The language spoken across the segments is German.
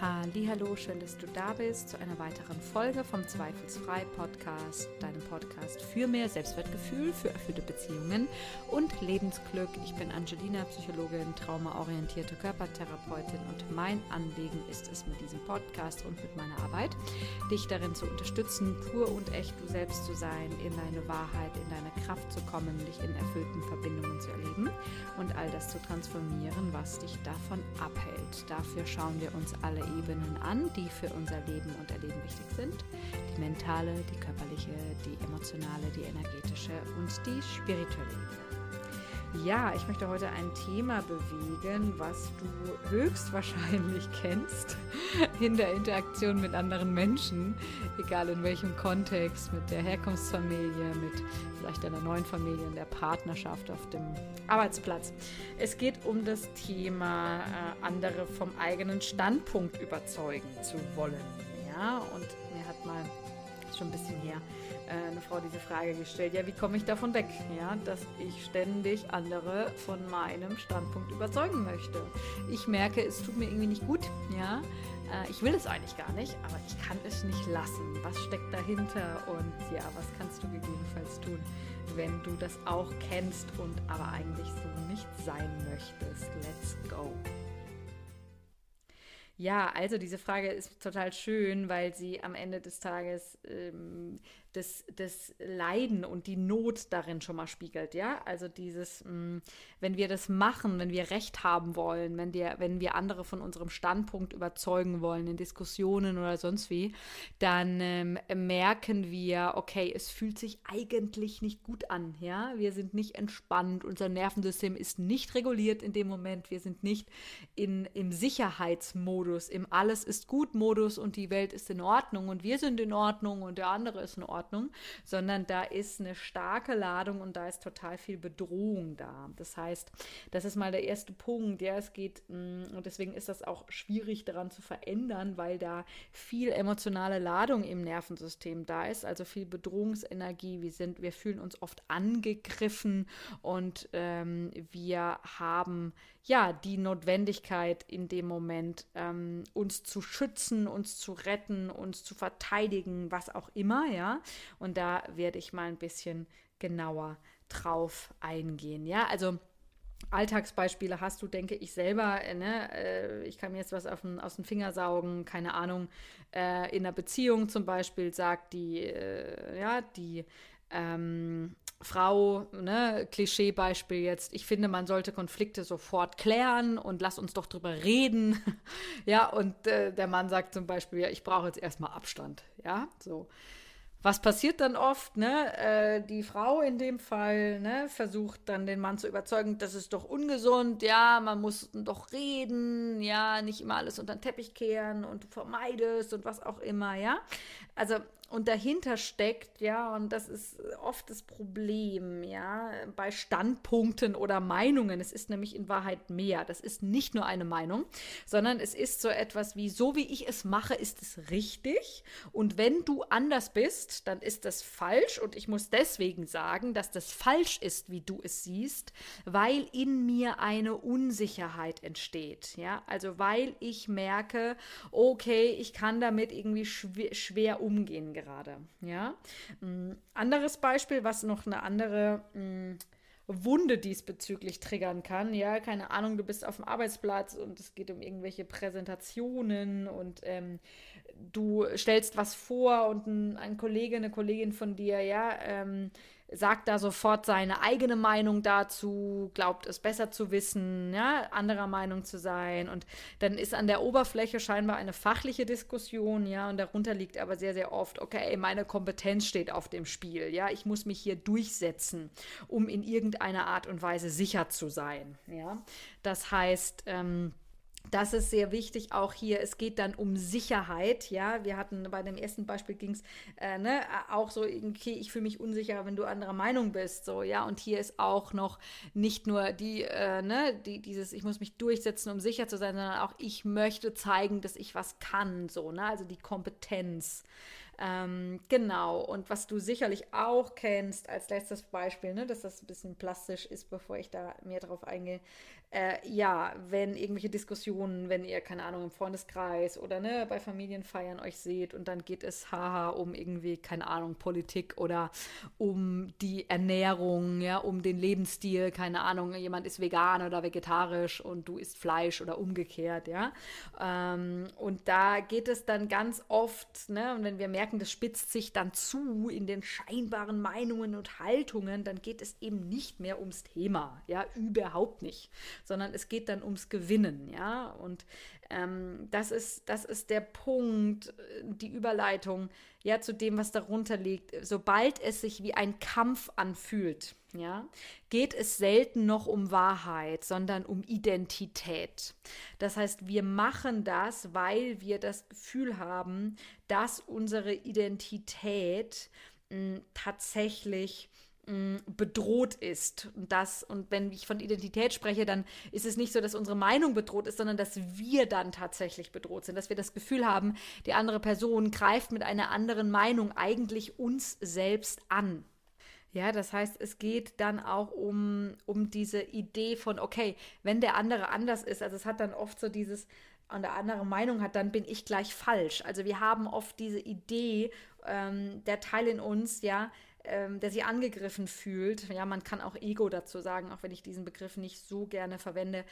Hallihallo, schön, dass du da bist zu einer weiteren Folge vom Zweifelsfrei Podcast, deinem Podcast für mehr Selbstwertgefühl, für erfüllte Beziehungen und Lebensglück. Ich bin Angelina, Psychologin, traumaorientierte Körpertherapeutin und mein Anliegen ist es mit diesem Podcast und mit meiner Arbeit, dich darin zu unterstützen, pur und echt du selbst zu sein, in deine Wahrheit, in deine Kraft zu kommen, dich in erfüllten Verbindungen zu erleben und all das zu transformieren, was dich davon abhält. Dafür schauen wir uns alle Ebenen an, die für unser Leben und Erleben wichtig sind. Die mentale, die körperliche, die emotionale, die energetische und die spirituelle Ebene. Ja, ich möchte heute ein Thema bewegen, was du höchstwahrscheinlich kennst in der Interaktion mit anderen Menschen, egal in welchem Kontext, mit der Herkunftsfamilie, mit vielleicht einer neuen Familie, in der Partnerschaft, auf dem Arbeitsplatz. Es geht um das Thema, andere vom eigenen Standpunkt überzeugen zu wollen. Ja, und mir hat mal, ist schon ein bisschen her, eine Frau diese Frage gestellt, ja, wie komme ich davon weg, ja, dass ich ständig andere von meinem Standpunkt überzeugen möchte. Ich merke, es tut mir irgendwie nicht gut, ja, ich will es eigentlich gar nicht, aber ich kann es nicht lassen. Was steckt dahinter und ja, was kannst du gegebenenfalls tun, wenn du das auch kennst und aber eigentlich so nicht sein möchtest? Let's go! Ja, also diese Frage ist total schön, weil sie am Ende des Tages das Leiden und die Not darin schon mal spiegelt, ja, also dieses, wenn wir das machen, wenn wir Recht haben wollen, wenn wir andere von unserem Standpunkt überzeugen wollen in Diskussionen oder sonst wie, dann merken wir, okay, es fühlt sich eigentlich nicht gut an, ja, wir sind nicht entspannt, unser Nervensystem ist nicht reguliert in dem Moment, wir sind nicht im Sicherheitsmodus, im Alles ist gut Modus und die Welt ist in Ordnung und wir sind in Ordnung und der andere ist in Ordnung, sondern da ist eine starke Ladung und da ist total viel Bedrohung da. Das heißt, das ist mal der erste Punkt, ja, es geht, und deswegen ist das auch schwierig daran zu verändern, weil da viel emotionale Ladung im Nervensystem da ist, also viel Bedrohungsenergie, wir fühlen uns oft angegriffen und wir haben ja die Notwendigkeit in dem Moment, uns zu schützen, uns zu retten, uns zu verteidigen, was auch immer, ja. Und da werde ich mal ein bisschen genauer drauf eingehen, ja. Also Alltagsbeispiele hast du, denke ich, selber, ne? Ich kann mir jetzt was aus dem Finger saugen, keine Ahnung, in einer Beziehung zum Beispiel sagt die Frau, ne, Klischeebeispiel jetzt, ich finde, man sollte Konflikte sofort klären und lass uns doch drüber reden. Ja, und der Mann sagt zum Beispiel, ja, ich brauche jetzt erstmal Abstand. Ja, so. Was passiert dann oft, ne? Die Frau in dem Fall, ne, versucht dann den Mann zu überzeugen, das ist doch ungesund, ja, man muss doch reden, ja, nicht immer alles unter den Teppich kehren und du vermeidest und was auch immer, ja. Also, und dahinter steckt, ja, und das ist oft das Problem, ja, bei Standpunkten oder Meinungen. Es ist nämlich in Wahrheit mehr. Das ist nicht nur eine Meinung, sondern es ist so etwas wie, so wie ich es mache, ist es richtig. Und wenn du anders bist, dann ist das falsch. Und ich muss deswegen sagen, dass das falsch ist, wie du es siehst, weil in mir eine Unsicherheit entsteht, ja. Also, weil ich merke, okay, ich kann damit irgendwie schwer umgehen gerade, ja. Anderes Beispiel, was noch eine andere Wunde diesbezüglich triggern kann, ja, keine Ahnung, du bist auf dem Arbeitsplatz und es geht um irgendwelche Präsentationen und du stellst was vor und ein Kollege, eine Kollegin von dir, ja, sagt da sofort seine eigene Meinung dazu, glaubt es besser zu wissen, ja, anderer Meinung zu sein und dann ist an der Oberfläche scheinbar eine fachliche Diskussion, ja, und darunter liegt aber sehr, sehr oft, okay, meine Kompetenz steht auf dem Spiel, ja, ich muss mich hier durchsetzen, um in irgendeiner Art und Weise sicher zu sein, ja, das heißt, das ist sehr wichtig auch hier. Es geht dann um Sicherheit. Ja, wir hatten bei dem ersten Beispiel ging es auch so, okay, ich fühle mich unsicher, wenn du anderer Meinung bist. So, ja, und hier ist auch noch nicht nur dieses, ich muss mich durchsetzen, um sicher zu sein, sondern auch ich möchte zeigen, dass ich was kann. So, ne? Also die Kompetenz. Genau, und was du sicherlich auch kennst als letztes Beispiel, ne, dass das ein bisschen plastisch ist, bevor ich da mehr drauf eingehe, ja, wenn irgendwelche Diskussionen, wenn ihr, keine Ahnung, im Freundeskreis oder ne, bei Familienfeiern euch seht und dann geht es haha um irgendwie, keine Ahnung, Politik oder um die Ernährung, ja, um den Lebensstil, keine Ahnung, jemand ist vegan oder vegetarisch und du isst Fleisch oder umgekehrt, ja. Und da geht es dann ganz oft, ne, und wenn wir merken, das spitzt sich dann zu in den scheinbaren Meinungen und Haltungen, dann geht es eben nicht mehr ums Thema, ja, überhaupt nicht, sondern es geht dann ums Gewinnen, ja. Und das ist der Punkt, die Überleitung, ja, zu dem, was darunter liegt. Sobald es sich wie ein Kampf anfühlt, ja, geht es selten noch um Wahrheit, sondern um Identität. Das heißt, wir machen das, weil wir das Gefühl haben, dass unsere Identität tatsächlich bedroht ist. Und wenn ich von Identität spreche, dann ist es nicht so, dass unsere Meinung bedroht ist, sondern dass wir dann tatsächlich bedroht sind, dass wir das Gefühl haben, die andere Person greift mit einer anderen Meinung eigentlich uns selbst an. Ja, das heißt, es geht dann auch um diese Idee von, okay, wenn der andere anders ist, also es hat dann oft so dieses, und der andere Meinung hat, dann bin ich gleich falsch. Also wir haben oft diese Idee, der Teil in uns, ja, der sich angegriffen fühlt. Ja, man kann auch Ego dazu sagen, auch wenn ich diesen Begriff nicht so gerne verwende.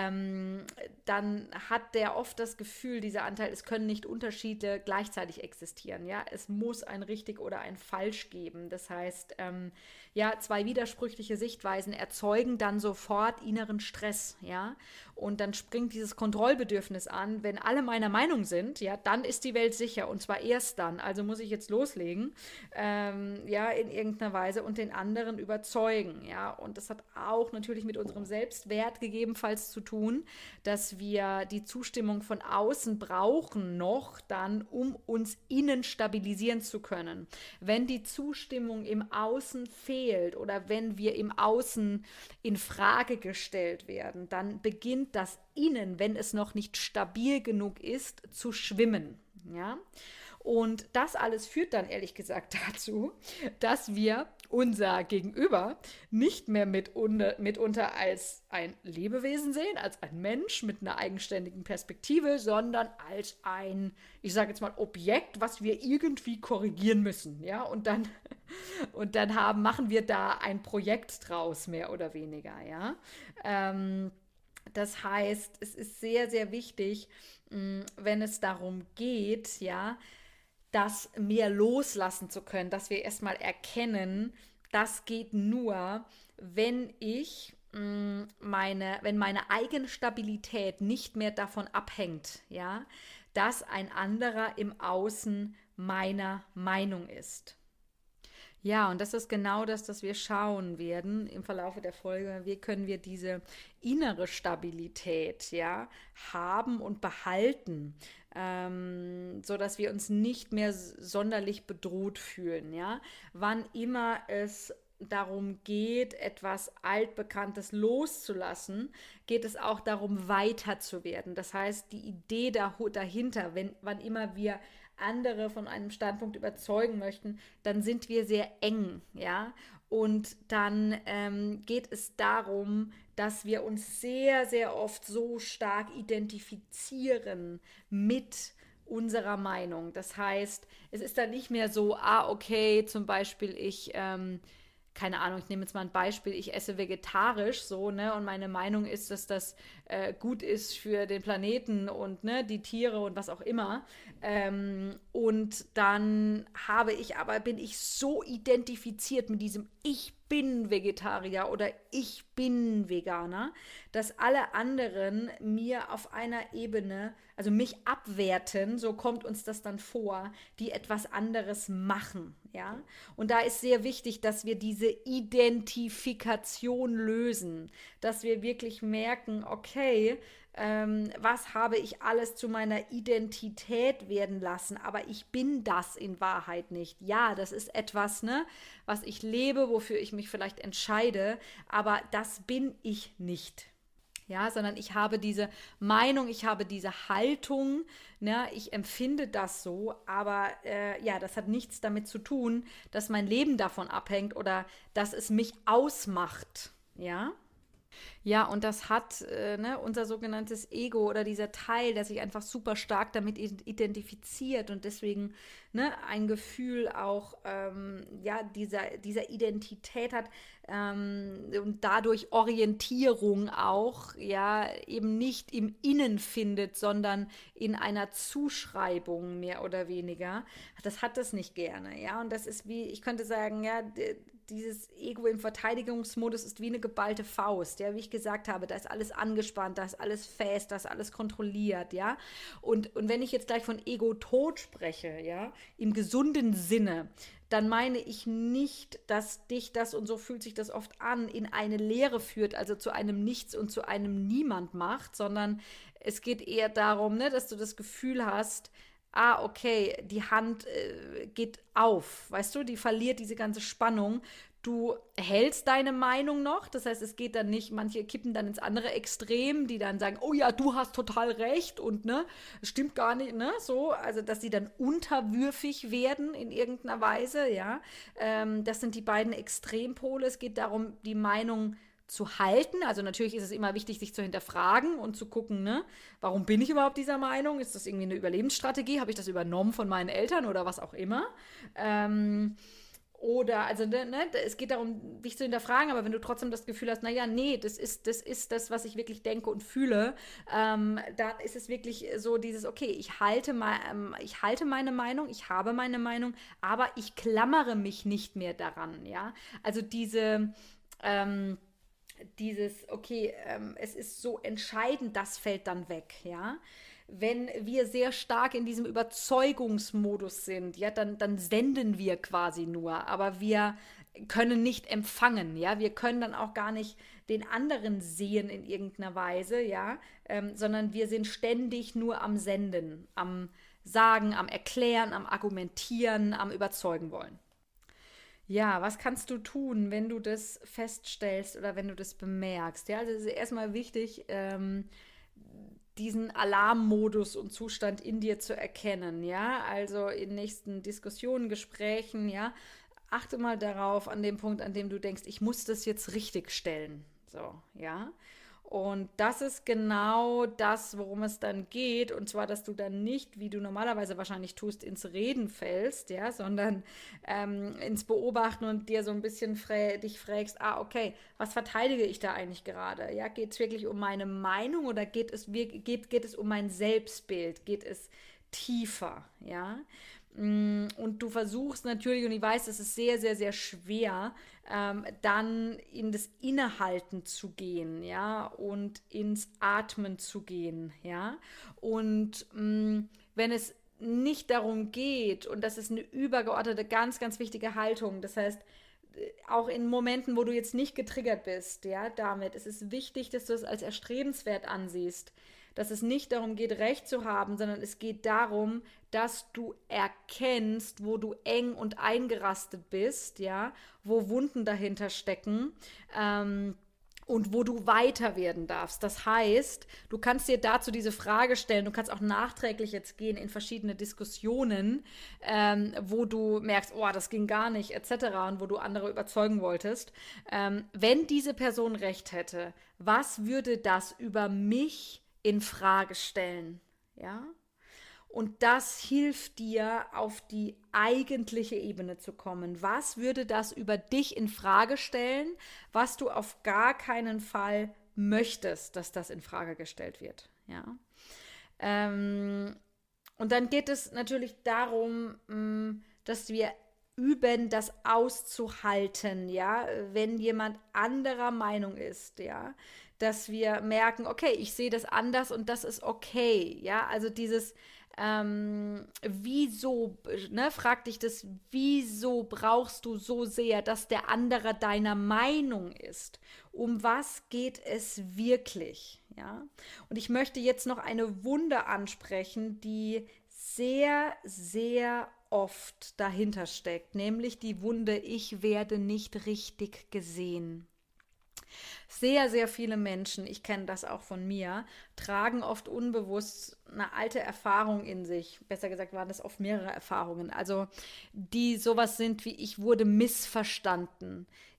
Dann hat der oft das Gefühl, dieser Anteil, es können nicht Unterschiede gleichzeitig existieren. Ja, es muss ein richtig oder ein falsch geben. Das heißt, ja, zwei widersprüchliche Sichtweisen erzeugen dann sofort inneren Stress. Ja, und dann springt dieses Kontrollbedürfnis an. Wenn alle meiner Meinung sind, ja, dann ist die Welt sicher und zwar erst dann. Also muss ich jetzt loslegen. Ja, in irgendeiner Weise und den anderen überzeugen, ja, und das hat auch natürlich mit unserem Selbstwert gegebenenfalls zu tun, dass wir die Zustimmung von außen brauchen noch dann, um uns innen stabilisieren zu können. Wenn die Zustimmung im Außen fehlt oder wenn wir im Außen in Frage gestellt werden, dann beginnt das Innen, wenn es noch nicht stabil genug ist, zu schwimmen, ja. Und das alles führt dann ehrlich gesagt dazu, dass wir unser Gegenüber nicht mehr mitunter als ein Lebewesen sehen, als ein Mensch mit einer eigenständigen Perspektive, sondern als ein, ich sage jetzt mal, Objekt, was wir irgendwie korrigieren müssen. Ja? Und dann machen wir da ein Projekt draus, mehr oder weniger. Ja? Das heißt, es ist sehr, sehr wichtig, wenn es darum geht, ja, das mehr loslassen zu können, dass wir erstmal erkennen, das geht nur, wenn wenn meine eigene Stabilität nicht mehr davon abhängt, ja, dass ein anderer im Außen meiner Meinung ist. Ja, und das ist genau das, dass wir schauen werden im Verlaufe der Folge. Wie können wir diese innere Stabilität, ja, haben und behalten, so dass wir uns nicht mehr sonderlich bedroht fühlen, ja. Wann immer es darum geht, etwas Altbekanntes loszulassen, geht es auch darum, weiter zu werden. Das heißt, die Idee dahinter, wann immer wir andere von einem Standpunkt überzeugen möchten, dann sind wir sehr eng, ja. Und dann geht es darum, dass wir uns sehr, sehr oft so stark identifizieren mit unserer Meinung. Das heißt, es ist dann nicht mehr so, okay, zum Beispiel keine Ahnung, ich nehme jetzt mal ein Beispiel, ich esse vegetarisch so, ne, und meine Meinung ist, dass das gut ist für den Planeten und ne, die Tiere und was auch immer. Und dann bin ich so identifiziert mit diesem Ich bin Vegetarier oder ich bin Veganer, dass alle anderen mir auf einer Ebene, also mich abwerten, so kommt uns das dann vor, die etwas anderes machen, ja. Und da ist sehr wichtig, dass wir diese Identifikation lösen, dass wir wirklich merken, okay, was habe ich alles zu meiner Identität werden lassen, aber ich bin das in Wahrheit nicht. Ja, das ist etwas, ne, was ich lebe, wofür ich mich vielleicht entscheide, aber das bin ich nicht. Ja, sondern ich habe diese Meinung, ich habe diese Haltung, ne, ich empfinde das so, aber ja, das hat nichts damit zu tun, dass mein Leben davon abhängt oder dass es mich ausmacht, ja. Ja, und das hat ne, unser sogenanntes Ego oder dieser Teil, der sich einfach super stark damit identifiziert und deswegen ne, ein Gefühl auch ja, dieser Identität hat und dadurch Orientierung auch ja eben nicht im Innen findet, sondern in einer Zuschreibung mehr oder weniger. Das hat das nicht gerne, ja. Und das ist wie, ich könnte sagen, ja, dieses Ego im Verteidigungsmodus ist wie eine geballte Faust, ja, wie ich gesagt habe, da ist alles angespannt, da ist alles fest, da ist alles kontrolliert, ja. Und wenn ich jetzt gleich von Ego-Tod spreche, ja, im gesunden Sinne, dann meine ich nicht, dass dich das, und so fühlt sich das oft an, in eine Leere führt, also zu einem Nichts und zu einem Niemand macht, sondern es geht eher darum, ne, dass du das Gefühl hast, ah, okay, die Hand geht auf, weißt du, die verliert diese ganze Spannung. Du hältst deine Meinung noch, das heißt, es geht dann nicht, manche kippen dann ins andere Extrem, die dann sagen, oh ja, du hast total recht und ne, das stimmt gar nicht, ne, so, also dass sie dann unterwürfig werden in irgendeiner Weise, ja, das sind die beiden Extrempole. Es geht darum, die Meinung zu halten. Also natürlich ist es immer wichtig, sich zu hinterfragen und zu gucken, ne, warum bin ich überhaupt dieser Meinung? Ist das irgendwie eine Überlebensstrategie? Habe ich das übernommen von meinen Eltern oder was auch immer? Oder, also, ne, es geht darum, dich zu hinterfragen, aber wenn du trotzdem das Gefühl hast, naja, nee, das ist das, was ich wirklich denke und fühle, dann ist es wirklich so dieses, okay, ich halte meine Meinung, ich habe meine Meinung, aber ich klammere mich nicht mehr daran, ja. Also ähm, okay, es ist so entscheidend, das fällt dann weg, ja. Wenn wir sehr stark in diesem Überzeugungsmodus sind, ja, dann senden wir quasi nur, aber wir können nicht empfangen, ja, wir können dann auch gar nicht den anderen sehen in irgendeiner Weise, ja, sondern wir sind ständig nur am Senden, am Sagen, am Erklären, am Argumentieren, am Überzeugen wollen. Ja, was kannst du tun, wenn du das feststellst oder wenn du das bemerkst? Ja, also es ist erstmal wichtig, diesen Alarmmodus und Zustand in dir zu erkennen. Ja, also in nächsten Diskussionen, Gesprächen, ja, achte mal darauf, an dem Punkt, an dem du denkst, ich muss das jetzt richtig stellen. So, ja. Und das ist genau das, worum es dann geht. Und zwar, dass du dann nicht, wie du normalerweise wahrscheinlich tust, ins Reden fällst, ja, sondern ins Beobachten und dir so ein bisschen dich fragst, ah, okay, was verteidige ich da eigentlich gerade? Ja, geht es wirklich um meine Meinung oder geht es um mein Selbstbild? Geht es tiefer, ja? Und du versuchst natürlich, und ich weiß, es ist sehr, sehr, sehr schwer, dann in das Innehalten zu gehen, ja, und ins Atmen zu gehen, ja. Und wenn es nicht darum geht, und das ist eine übergeordnete, ganz, ganz wichtige Haltung, das heißt, auch in Momenten, wo du jetzt nicht getriggert bist, ja, damit, es ist wichtig, dass du es als erstrebenswert ansiehst, dass es nicht darum geht, Recht zu haben, sondern es geht darum, dass du erkennst, wo du eng und eingerastet bist, ja, wo Wunden dahinter stecken. Und wo du weiter werden darfst. Das heißt, du kannst dir dazu diese Frage stellen, du kannst auch nachträglich jetzt gehen in verschiedene Diskussionen, wo du merkst, oh, das ging gar nicht, etc. und wo du andere überzeugen wolltest. Wenn diese Person recht hätte, was würde das über mich in Frage stellen? Ja? Und das hilft dir, auf die eigentliche Ebene zu kommen. Was würde das über dich in Frage stellen, was du auf gar keinen Fall möchtest, dass das in Frage gestellt wird? Ja. Und dann geht es natürlich darum, dass wir üben, das auszuhalten, ja, wenn jemand anderer Meinung ist, ja, dass wir merken, okay, ich sehe das anders und das ist okay, ja, also dieses wieso, ne, frag dich das, wieso brauchst du so sehr, dass der andere deiner Meinung ist? Um was geht es wirklich? Ja? Und ich möchte jetzt noch eine Wunde ansprechen, die sehr, sehr oft dahinter steckt, nämlich die Wunde, ich werde nicht richtig gesehen. Sehr, sehr viele Menschen, ich kenne das auch von mir, tragen oft unbewusst eine alte Erfahrung in sich. Besser gesagt waren das oft mehrere Erfahrungen. Also die sowas sind wie ich wurde missverstanden.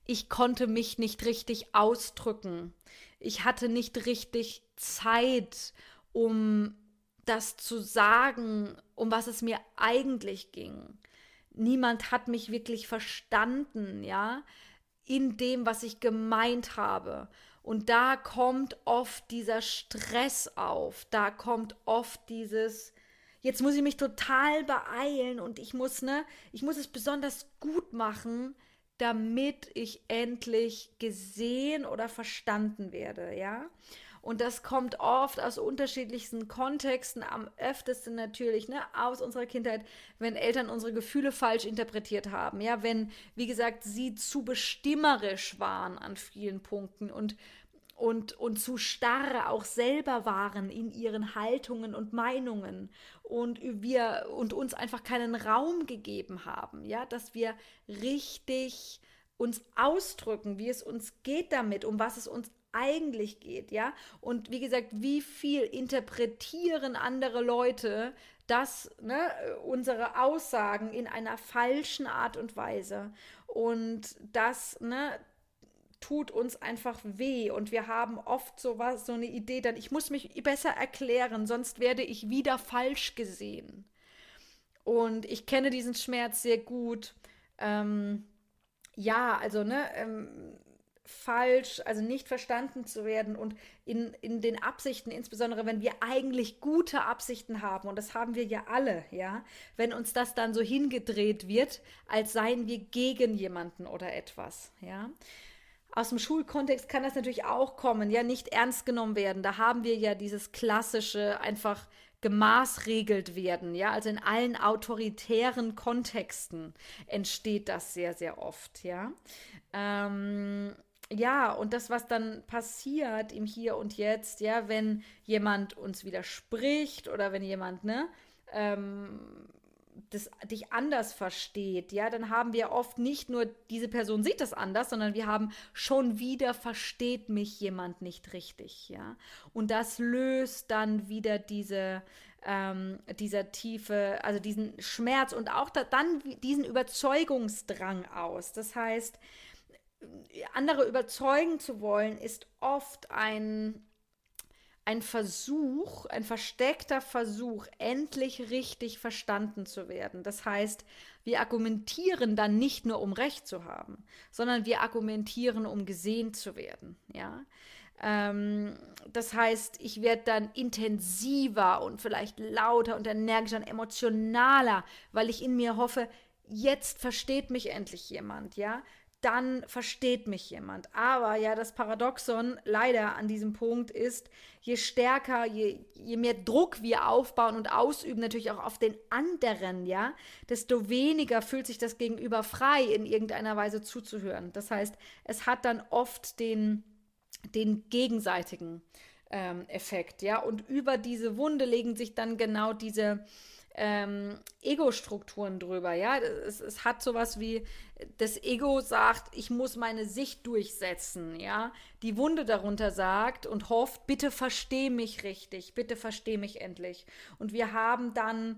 ich konnte mich nicht richtig ausdrücken. Ich hatte nicht richtig Zeit, um das zu sagen, um was es mir eigentlich ging. Niemand hat mich wirklich verstanden, ja, in dem, was ich gemeint habe. Und da kommt oft dieser Stress auf, da kommt oft dieses, jetzt muss ich mich total beeilen und ich muss es besonders gut machen, damit ich endlich gesehen oder verstanden werde, ja. Und das kommt oft aus unterschiedlichsten Kontexten, am öftesten natürlich, ne, aus unserer Kindheit, wenn Eltern unsere Gefühle falsch interpretiert haben, ja, wenn, wie gesagt, sie zu bestimmerisch waren an vielen Punkten und zu starr auch selber waren in ihren Haltungen und Meinungen und wir und uns einfach keinen Raum gegeben haben, ja, dass wir richtig uns ausdrücken, wie es uns geht damit, um was es uns eigentlich geht, ja. Und wie gesagt, wie viel interpretieren andere Leute das, ne, unsere Aussagen in einer falschen Art und Weise. Und das, ne, tut uns einfach weh und wir haben oft so eine Idee, dann ich muss mich besser erklären, sonst werde ich wieder falsch gesehen. Und ich kenne diesen Schmerz sehr gut. Ähm, ja, also ne, falsch, also nicht verstanden zu werden und in den Absichten, insbesondere wenn wir eigentlich gute Absichten haben, und das haben wir ja alle, ja, wenn uns das dann so hingedreht wird, als seien wir gegen jemanden oder etwas, ja. Aus dem Schulkontext kann das natürlich auch kommen, ja, nicht ernst genommen werden. Da haben wir ja dieses klassische einfach gemaßregelt werden, ja, also in allen autoritären Kontexten entsteht das sehr, sehr oft, ja. Ähm, ja, und das, was dann passiert im Hier und Jetzt, ja, wenn jemand uns widerspricht oder wenn jemand, ne, ähm, dich anders versteht, ja, dann haben wir oft nicht nur, diese Person sieht das anders, sondern wir haben schon wieder versteht mich jemand nicht richtig, ja. Und das löst dann wieder dieser tiefe, also diesen Schmerz und auch dann diesen Überzeugungsdrang aus. Das heißt, andere überzeugen zu wollen, ist oft ein Versuch, ein versteckter Versuch, endlich richtig verstanden zu werden. Das heißt, wir argumentieren dann nicht nur, um Recht zu haben, sondern wir argumentieren, um gesehen zu werden. Ja? Das heißt, ich werde dann intensiver und vielleicht lauter und energischer und emotionaler, weil ich in mir hoffe, jetzt versteht mich endlich jemand, ja, dann versteht mich jemand. Aber ja, das Paradoxon leider an diesem Punkt ist, je stärker, je mehr Druck wir aufbauen und ausüben, natürlich auch auf den anderen, ja, desto weniger fühlt sich das Gegenüber frei, in irgendeiner Weise zuzuhören. Das heißt, es hat dann oft den gegenseitigen Effekt, ja. Und über diese Wunde legen sich dann genau diese Ego-Strukturen drüber, ja. Es hat sowas wie, das Ego sagt, ich muss meine Sicht durchsetzen, ja. Die Wunde darunter sagt und hofft, bitte versteh mich richtig, bitte versteh mich endlich. Und wir haben dann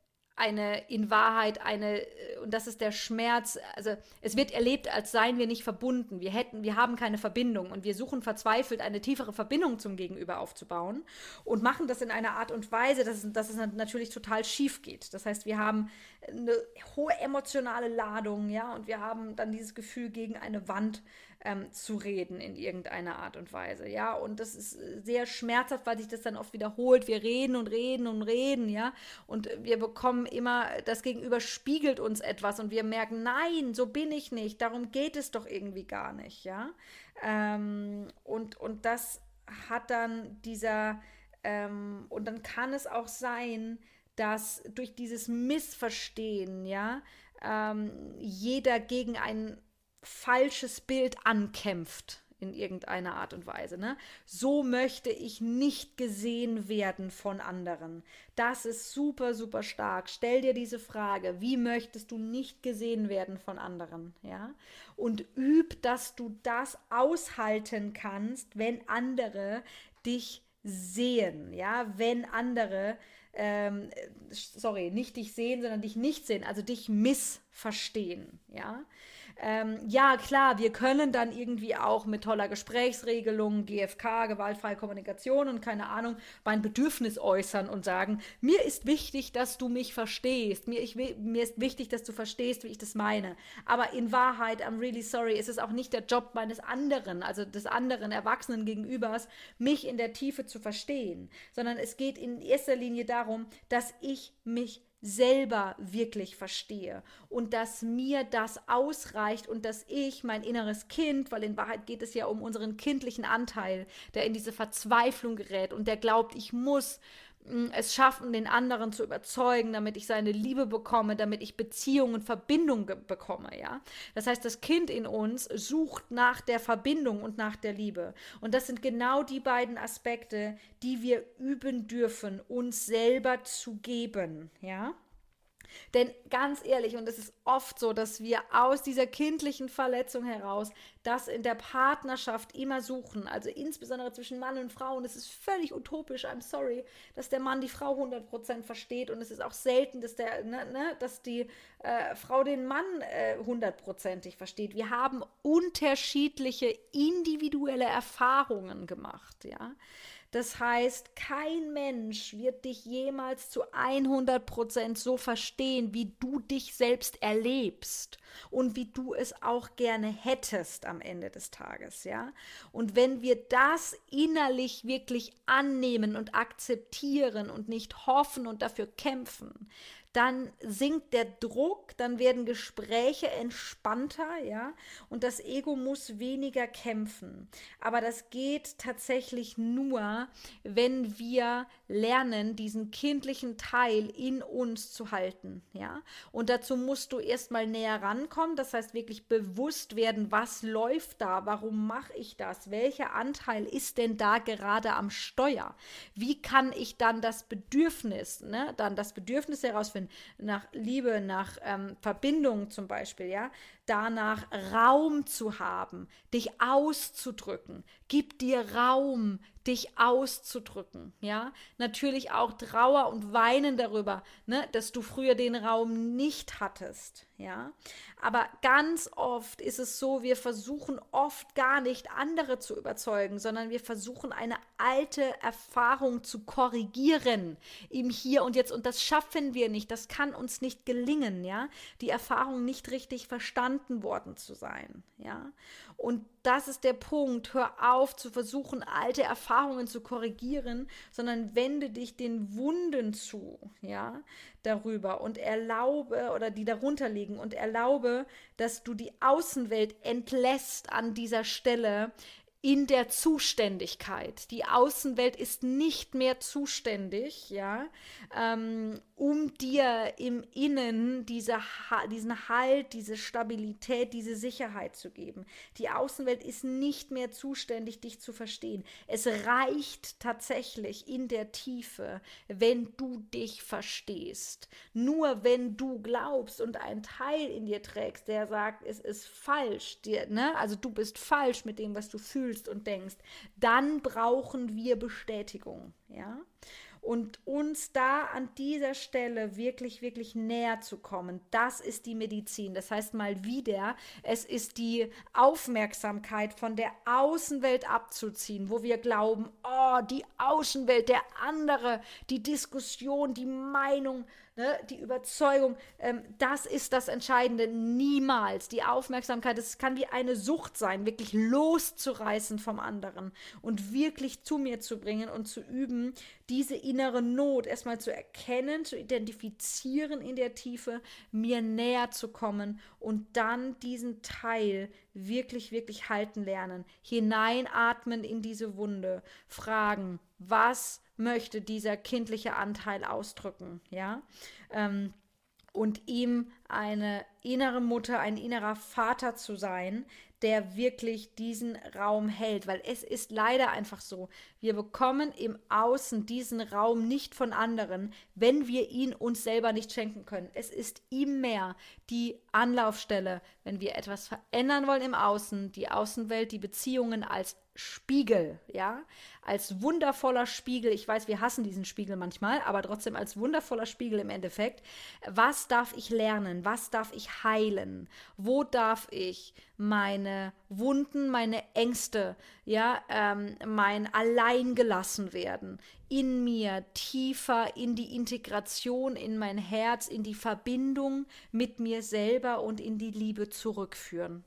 in Wahrheit und das ist der Schmerz, also es wird erlebt, als seien wir nicht verbunden. Wir haben keine Verbindung und wir suchen verzweifelt eine tiefere Verbindung zum Gegenüber aufzubauen und machen das in einer Art und Weise, dass es natürlich total schief geht. Das heißt, wir haben eine hohe emotionale Ladung, ja, und wir haben dann dieses Gefühl, gegen eine Wand zu reden in irgendeiner Art und Weise, ja, und das ist sehr schmerzhaft, weil sich das dann oft wiederholt. Wir reden und reden und reden, ja, und wir bekommen immer, das Gegenüber spiegelt uns etwas und wir merken, nein, so bin ich nicht, darum geht es doch irgendwie gar nicht, ja, und das hat dann und dann kann es auch sein, dass durch dieses Missverstehen, ja, jeder gegen ein falsches Bild ankämpft in irgendeiner Art und Weise. Ne? So möchte ich nicht gesehen werden von anderen. Das ist super, super stark. Stell dir diese Frage, wie möchtest du nicht gesehen werden von anderen? Ja? Und üb, dass du das aushalten kannst, wenn andere dich sehen, ja, wenn andere nicht dich sehen, sondern dich nicht sehen, also dich missverstehen, ja. Ja, klar, wir können dann irgendwie auch mit toller Gesprächsregelung, GFK, gewaltfreie Kommunikation und keine Ahnung, mein Bedürfnis äußern und sagen, mir ist wichtig, dass du mich verstehst. Mir ist wichtig, dass du verstehst, wie ich das meine. Aber in Wahrheit, I'm really sorry, ist es auch nicht der Job meines anderen, also des anderen Erwachsenen Gegenübers, mich in der Tiefe zu verstehen, sondern es geht in erster Linie darum, dass ich mich selber wirklich verstehe und dass mir das ausreicht und dass ich mein inneres Kind, weil in Wahrheit geht es ja um unseren kindlichen Anteil, der in diese Verzweiflung gerät und der glaubt, ich muss es schaffen, den anderen zu überzeugen, damit ich seine Liebe bekomme, damit ich Beziehung und Verbindung bekomme, ja. Das heißt, das Kind in uns sucht nach der Verbindung und nach der Liebe. Und das sind genau die beiden Aspekte, die wir üben dürfen, uns selber zu geben, ja. Denn ganz ehrlich, und es ist oft so, dass wir aus dieser kindlichen Verletzung heraus das in der Partnerschaft immer suchen, also insbesondere zwischen Mann und Frau, und es ist völlig utopisch, I'm sorry, dass der Mann die Frau 100% versteht und es ist auch selten, dass, dass die Frau den Mann 100%ig versteht. Wir haben unterschiedliche individuelle Erfahrungen gemacht, ja. Das heißt, kein Mensch wird dich jemals zu 100% so verstehen, wie du dich selbst erlebst und wie du es auch gerne hättest am Ende des Tages, ja? Und wenn wir das innerlich wirklich annehmen und akzeptieren und nicht hoffen und dafür kämpfen, dann sinkt der Druck, dann werden Gespräche entspannter, ja, und das Ego muss weniger kämpfen. Aber das geht tatsächlich nur, wenn wir lernen, diesen kindlichen Teil in uns zu halten, ja. Und dazu musst du erstmal näher rankommen, das heißt wirklich bewusst werden, was läuft da, warum mache ich das, welcher Anteil ist denn da gerade am Steuer? Wie kann ich dann das Bedürfnis, dann das Bedürfnis herausfinden, nach Liebe, nach Verbindung zum Beispiel, ja, danach Raum zu haben, dich auszudrücken. Gib dir Raum, dich auszudrücken, ja. Natürlich auch Trauer und Weinen darüber, dass du früher den Raum nicht hattest, ja. Aber ganz oft ist es so, wir versuchen oft gar nicht andere zu überzeugen, sondern wir versuchen eine alte Erfahrung zu korrigieren im Hier und Jetzt und das schaffen wir nicht, das kann uns nicht gelingen, ja. Die Erfahrung nicht richtig verstanden worden zu sein, ja. Und das ist der Punkt. Hör auf zu versuchen, alte Erfahrungen zu korrigieren, sondern wende dich den Wunden zu, ja, darüber und erlaube, oder die darunter liegen, und erlaube, dass du die Außenwelt entlässt an dieser Stelle in der Zuständigkeit. Die Außenwelt ist nicht mehr zuständig, ja, um dir im Innen diesen Halt, diese Stabilität, diese Sicherheit zu geben. Die Außenwelt ist nicht mehr zuständig, dich zu verstehen. Es reicht tatsächlich in der Tiefe, wenn du dich verstehst. Nur wenn du glaubst und einen Teil in dir trägst, der sagt, es ist falsch, also du bist falsch mit dem, was du fühlst und denkst, dann brauchen wir Bestätigung, ja. Und uns da an dieser Stelle wirklich, wirklich näher zu kommen, das ist die Medizin. Das heißt mal wieder, es ist die Aufmerksamkeit von der Außenwelt abzuziehen, wo wir glauben, oh, die Außenwelt, der andere, die Diskussion, die Meinung, die Überzeugung, das ist das Entscheidende. Niemals. Die Aufmerksamkeit, es kann wie eine Sucht sein, wirklich loszureißen vom anderen und wirklich zu mir zu bringen und zu üben, diese innere Not erstmal zu erkennen, zu identifizieren in der Tiefe, mir näher zu kommen und dann diesen Teil wirklich, wirklich halten lernen. Hineinatmen in diese Wunde, fragen, was möchte dieser kindliche Anteil ausdrücken, ja, und ihm eine innere Mutter, ein innerer Vater zu sein, der wirklich diesen Raum hält, weil es ist leider einfach so, wir bekommen im Außen diesen Raum nicht von anderen, wenn wir ihn uns selber nicht schenken können. Es ist immer die Anlaufstelle, wenn wir etwas verändern wollen im Außen, die Außenwelt, die Beziehungen als Spiegel, ja, als wundervoller Spiegel. Ich weiß, wir hassen diesen Spiegel manchmal, aber trotzdem als wundervoller Spiegel im Endeffekt. Was darf ich lernen? Was darf ich heilen? Wo darf ich meine Wunden, meine Ängste, ja, mein Alleingelassen werden, in mir tiefer in die Integration, in mein Herz, in die Verbindung mit mir selber und in die Liebe zurückführen?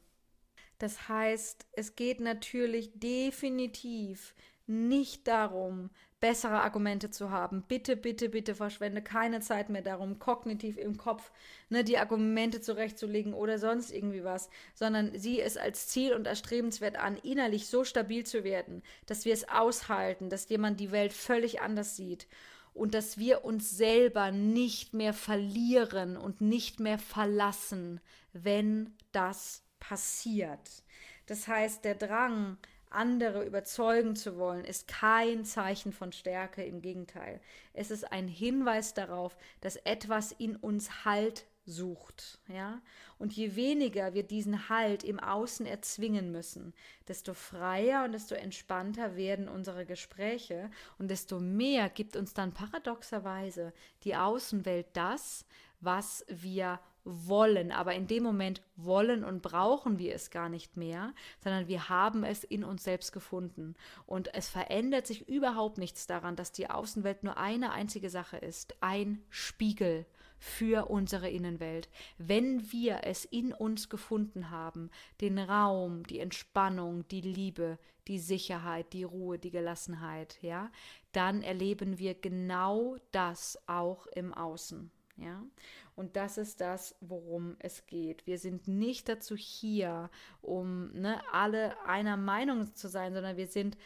Das heißt, es geht natürlich definitiv nicht darum, bessere Argumente zu haben. Bitte, bitte, bitte verschwende keine Zeit mehr darum, kognitiv im Kopf die Argumente zurechtzulegen oder sonst irgendwie was, sondern sieh es als Ziel und erstrebenswert an, innerlich so stabil zu werden, dass wir es aushalten, dass jemand die Welt völlig anders sieht und dass wir uns selber nicht mehr verlieren und nicht mehr verlassen, wenn das passiert. Das heißt, der Drang, andere überzeugen zu wollen, ist kein Zeichen von Stärke, im Gegenteil. Es ist ein Hinweis darauf, dass etwas in uns Halt sucht, ja? Und je weniger wir diesen Halt im Außen erzwingen müssen, desto freier und desto entspannter werden unsere Gespräche und desto mehr gibt uns dann paradoxerweise die Außenwelt das, was wir wollen, aber in dem Moment wollen und brauchen wir es gar nicht mehr, sondern wir haben es in uns selbst gefunden. Und es verändert sich überhaupt nichts daran, dass die Außenwelt nur eine einzige Sache ist, ein Spiegel für unsere Innenwelt. Wenn wir es in uns gefunden haben, den Raum, die Entspannung, die Liebe, die Sicherheit, die Ruhe, die Gelassenheit, ja, dann erleben wir genau das auch im Außen. Ja, und das ist das, worum es geht. Wir sind nicht dazu hier, um alle einer Meinung zu sein, sondern wir sind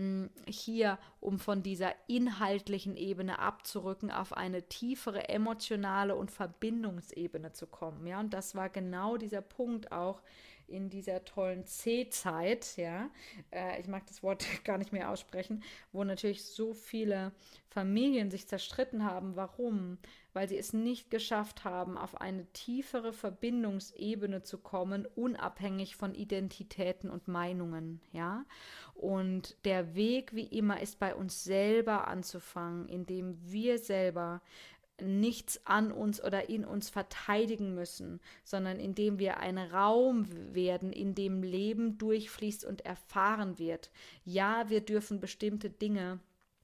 hier, um von dieser inhaltlichen Ebene abzurücken, auf eine tiefere emotionale und Verbindungsebene zu kommen. Ja, und das war genau dieser Punkt auch in dieser tollen C-Zeit, ja, ich mag das Wort gar nicht mehr aussprechen, wo natürlich so viele Familien sich zerstritten haben. Warum? Weil sie es nicht geschafft haben, auf eine tiefere Verbindungsebene zu kommen, unabhängig von Identitäten und Meinungen, ja. Und der Weg, wie immer, ist bei uns selber anzufangen, indem wir selber nichts an uns oder in uns verteidigen müssen, sondern indem wir ein Raum werden, in dem Leben durchfließt und erfahren wird. Ja, wir dürfen bestimmte Dinge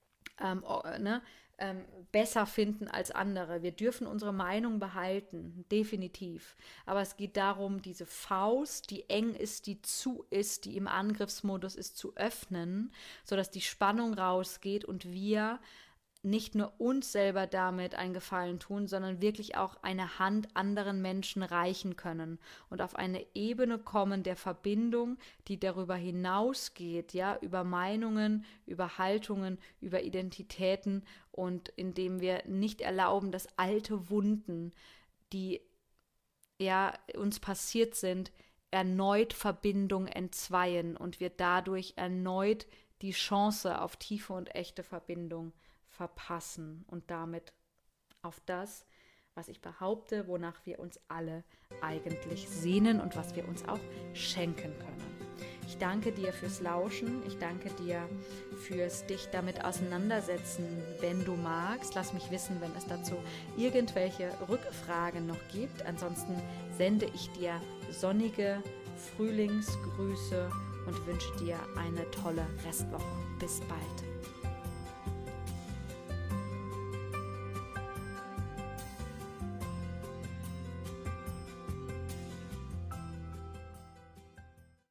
besser finden als andere. Wir dürfen unsere Meinung behalten, definitiv. Aber es geht darum, diese Faust, die eng ist, die zu ist, die im Angriffsmodus ist, zu öffnen, sodass die Spannung rausgeht und wir nicht nur uns selber damit einen Gefallen tun, sondern wirklich auch eine Hand anderen Menschen reichen können und auf eine Ebene kommen der Verbindung, die darüber hinausgeht, ja, über Meinungen, über Haltungen, über Identitäten und indem wir nicht erlauben, dass alte Wunden, die ja uns passiert sind, erneut Verbindung entzweien und wir dadurch erneut die Chance auf tiefe und echte Verbindung verpassen und damit auf das, was ich behaupte, wonach wir uns alle eigentlich sehnen und was wir uns auch schenken können. Ich danke dir fürs Lauschen, ich danke dir fürs dich damit auseinandersetzen, wenn du magst. Lass mich wissen, wenn es dazu irgendwelche Rückfragen noch gibt. Ansonsten sende ich dir sonnige Frühlingsgrüße und wünsche dir eine tolle Restwoche. Bis bald.